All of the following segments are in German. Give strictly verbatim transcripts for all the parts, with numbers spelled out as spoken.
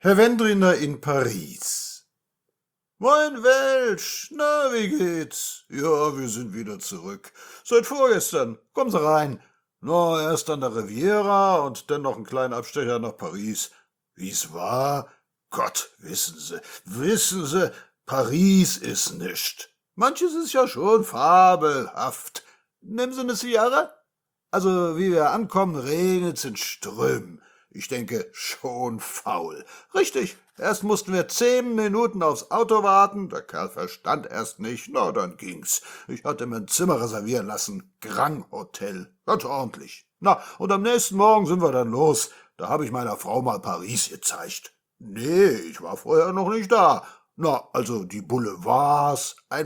Herr Wendriner in Paris. Moin Welsch, na, wie geht's? Ja, wir sind wieder zurück. Seit vorgestern. Kommen Sie rein. Na, erst an der Riviera und dann noch einen kleinen Abstecher nach Paris. Wie's war? Gott, wissen Sie, wissen Sie, Paris ist nischt. Manches ist ja schon fabelhaft. Nehmen Sie eine Zigarre? Also, wie wir ankommen, regnet's in Strömen. Ich denke, schon faul. Richtig, erst mussten wir zehn Minuten aufs Auto warten, der Kerl verstand erst nicht, na, dann ging's. Ich hatte mir ein Zimmer reservieren lassen, Grand Hotel, ganz ordentlich. Na, und am nächsten Morgen sind wir dann los, da habe ich meiner Frau mal Paris gezeigt. Nee, ich war vorher noch nicht da. Na, also die Boulevards, ein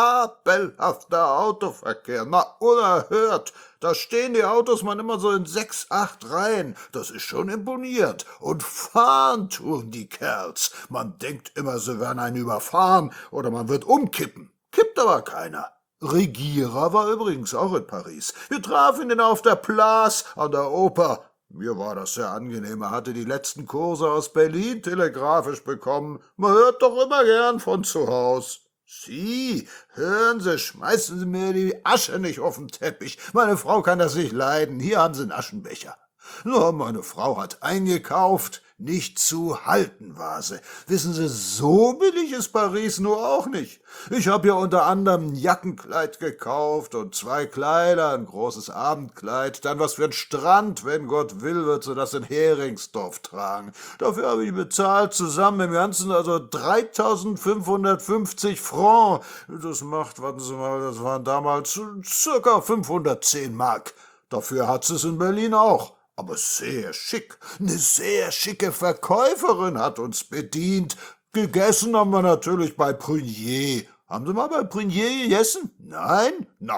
fabelhafter Autoverkehr, na, unerhört. Da stehen die Autos man immer so in sechs, acht Reihen, das ist schon imponiert. Und fahren tun die Kerls. Man denkt immer, sie werden einen überfahren oder man wird umkippen. Kippt aber keiner. Regierer war übrigens auch in Paris. Wir trafen ihn auf der Place an der Oper. Mir war das sehr angenehm. Er hatte die letzten Kurse aus Berlin telegrafisch bekommen. Man hört doch immer gern von zu Haus. Sie, hören Sie, schmeißen Sie mir die Asche nicht auf den Teppich. Meine Frau kann das nicht leiden. Hier haben Sie einen Aschenbecher. Nur meine Frau hat eingekauft, nicht zu halten war sie. Wissen Sie, so billig ist Paris nur auch nicht. Ich habe ja unter anderem ein Jackenkleid gekauft und zwei Kleider, ein großes Abendkleid, dann was für einen Strand, wenn Gott will, wird sie das in Heringsdorf tragen. Dafür habe ich bezahlt, zusammen im Ganzen also dreitausendfünfhundertfünfzig Francs. Das macht, warten Sie mal, das waren damals circa fünfhundertzehn Mark. Dafür hat sie es in Berlin auch. Aber sehr schick. Eine sehr schicke Verkäuferin hat uns bedient. Gegessen haben wir natürlich bei Prunier. Haben Sie mal bei Prunier gegessen? Nein? Na,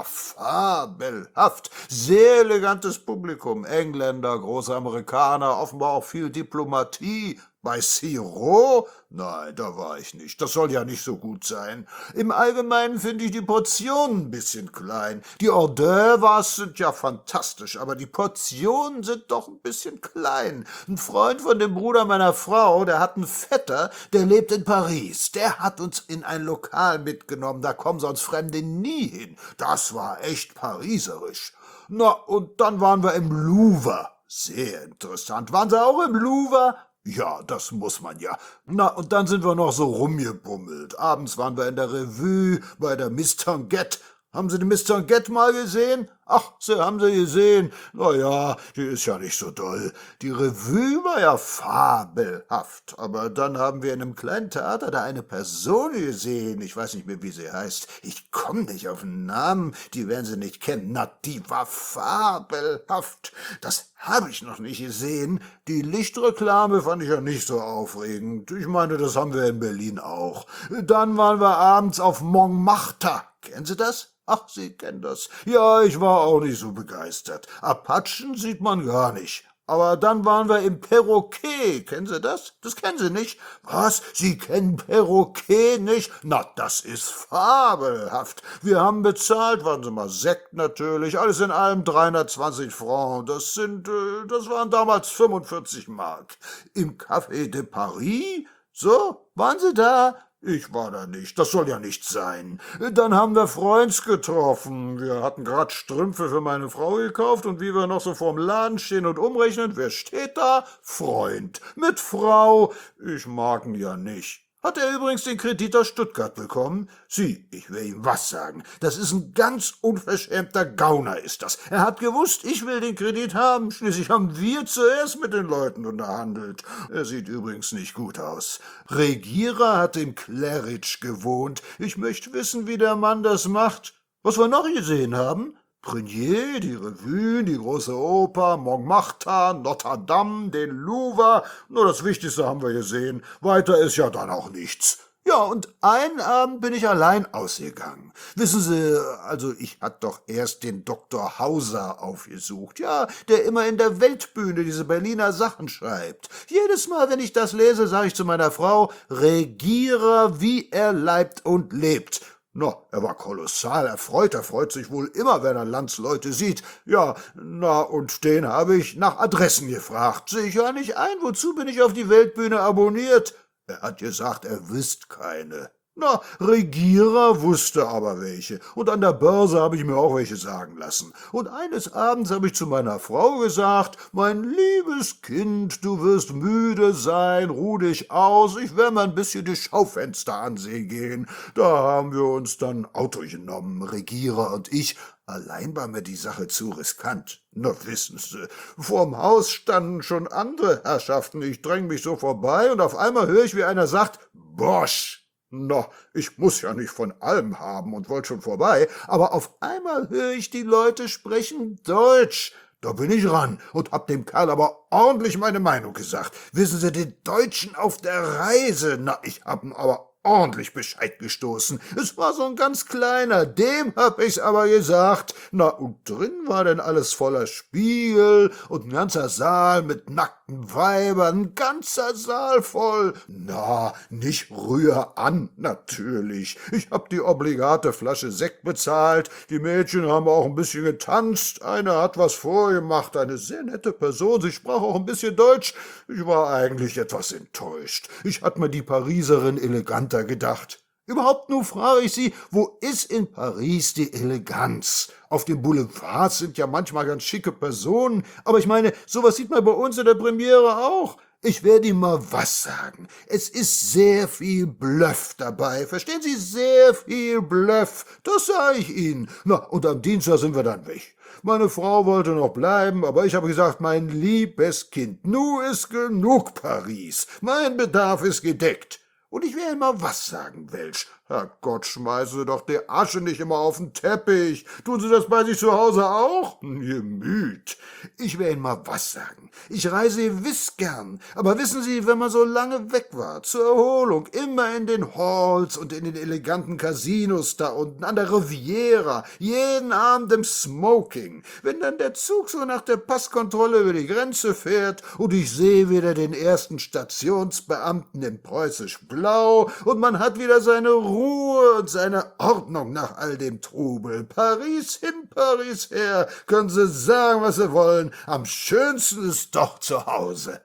fabelhaft. Sehr elegantes Publikum. Engländer, große Amerikaner, offenbar auch viel Diplomatie. Bei Sirop? Nein, da war ich nicht. Das soll ja nicht so gut sein. Im Allgemeinen finde ich die Portionen ein bisschen klein. Die Hors d'oeuvres sind ja fantastisch, aber die Portionen sind doch ein bisschen klein. Ein Freund von dem Bruder meiner Frau, der hat einen Vetter, der lebt in Paris. Der hat uns in ein Lokal mitgenommen, da kommen sonst Fremde nie hin. Das war echt pariserisch. Na, und dann waren wir im Louvre. Sehr interessant. Waren Sie auch im Louvre? Ja, das muss man ja. Na, und dann sind wir noch so rumgebummelt. Abends waren wir in der Revue bei der Miss Tanguette. Haben Sie die Miss Tanguette mal gesehen? Ach, Sie haben sie gesehen. Na ja, die ist ja nicht so doll. Die Revue war ja fabelhaft. Aber dann haben wir in einem kleinen Theater da eine Person gesehen. Ich weiß nicht mehr, wie sie heißt. Ich komme nicht auf den Namen. Die werden Sie nicht kennen. Na, die war fabelhaft. Das habe ich noch nicht gesehen. Die Lichtreklame fand ich ja nicht so aufregend. Ich meine, das haben wir in Berlin auch. Dann waren wir abends auf Montmartre. Kennen Sie das? Ach, Sie kennen das. Ja, ich war auch nicht so begeistert. Apachen sieht man gar nicht. Aber dann waren wir im Perroquet. Kennen Sie das? Das kennen Sie nicht. Was? Sie kennen Perroquet nicht? Na, das ist fabelhaft. Wir haben bezahlt, warten Sie mal, Sekt natürlich, alles in allem dreihundertzwanzig Francs. Das sind, äh, das waren damals fünfundvierzig Mark. Im Café de Paris? So, waren Sie da? Ich war da nicht, das soll ja nicht sein. Dann haben wir Freunds getroffen. Wir hatten grad Strümpfe für meine Frau gekauft und wie wir noch so vorm Laden stehen und umrechnen, wer steht da? Freund. Mit Frau. Ich mag ihn ja nicht. Hat er übrigens den Kredit aus Stuttgart bekommen? Sie, ich will ihm was sagen. Das ist ein ganz unverschämter Gauner, ist das. Er hat gewusst, ich will den Kredit haben. Schließlich haben wir zuerst mit den Leuten unterhandelt. Er sieht übrigens nicht gut aus. Regierer hat in Claridge gewohnt. Ich möchte wissen, wie der Mann das macht. Was wir noch gesehen haben? Prunier, die Revue, die große Oper, Montmartre, Notre Dame, den Louvre. Nur das Wichtigste haben wir gesehen. Weiter ist ja dann auch nichts. Ja, und einen Abend bin ich allein ausgegangen. Wissen Sie, also ich hatte doch erst den Doktor Hauser aufgesucht, ja, der immer in der Weltbühne diese Berliner Sachen schreibt. Jedes Mal, wenn ich das lese, sage ich zu meiner Frau, Regierer, wie er leibt und lebt. Na, er war kolossal erfreut, er freut sich wohl immer, wenn er Landsleute sieht. Ja, na, und den habe ich nach Adressen gefragt. Sehe ich ja nicht ein, wozu bin ich auf die Weltbühne abonniert? Er hat gesagt, er wüsst keine. Na, Regierer wusste aber welche, und an der Börse habe ich mir auch welche sagen lassen. Und eines Abends habe ich zu meiner Frau gesagt, mein liebes Kind, du wirst müde sein, ruh dich aus, ich werde mal ein bisschen die Schaufenster ansehen gehen. Da haben wir uns dann Auto genommen, Regierer und ich. Allein war mir die Sache zu riskant. Na, wissen Sie, vorm Haus standen schon andere Herrschaften. Ich dräng mich so vorbei, und auf einmal höre ich, wie einer sagt, Bosch! Na, ich muß ja nicht von allem haben und wollt schon vorbei, aber auf einmal höre ich die Leute sprechen Deutsch. Da bin ich ran und hab dem Kerl aber ordentlich meine Meinung gesagt. Wissen Sie, den Deutschen auf der Reise, na, ich hab 'n aber ordentlich Bescheid gestoßen. Es war so ein ganz kleiner, dem hab ich's aber gesagt. Na, und drin war denn alles voller Spiegel und ein ganzer Saal mit nackten Weibern, ein ganzer Saal voll. Na, nicht rühr an, natürlich. Ich hab die obligate Flasche Sekt bezahlt, die Mädchen haben auch ein bisschen getanzt, eine hat was vorgemacht, eine sehr nette Person, sie sprach auch ein bisschen Deutsch. Ich war eigentlich etwas enttäuscht. Ich hatt mir die Pariserin eleganter gedacht. Überhaupt nur frage ich Sie, wo ist in Paris die Eleganz? Auf den Boulevards sind ja manchmal ganz schicke Personen, aber ich meine, sowas sieht man bei uns in der Premiere auch. Ich werde Ihnen mal was sagen. Es ist sehr viel Bluff dabei. Verstehen Sie? Sehr viel Bluff. Das sage ich Ihnen. Na, und am Dienstag sind wir dann weg. Meine Frau wollte noch bleiben, aber ich habe gesagt, mein liebes Kind, nu ist genug Paris. Mein Bedarf ist gedeckt. Und ich will Ihnen mal was sagen, Welsch. Herrgott, schmeißen Sie doch die Asche nicht immer auf den Teppich. Tun Sie das bei sich zu Hause auch? Gemüt. Ich will Ihnen mal was sagen. Ich reise gewiss gern. Aber wissen Sie, wenn man so lange weg war, zur Erholung, immer in den Halls und in den eleganten Casinos da unten, an der Riviera, jeden Abend im Smoking, wenn dann der Zug so nach der Passkontrolle über die Grenze fährt und ich sehe wieder den ersten Stationsbeamten in preußisch Blau und man hat wieder seine Ruhe und seine Ordnung nach all dem Trubel. Paris hin, Paris her, können Sie sagen, was Sie wollen. Am schönsten ist doch zu Hause.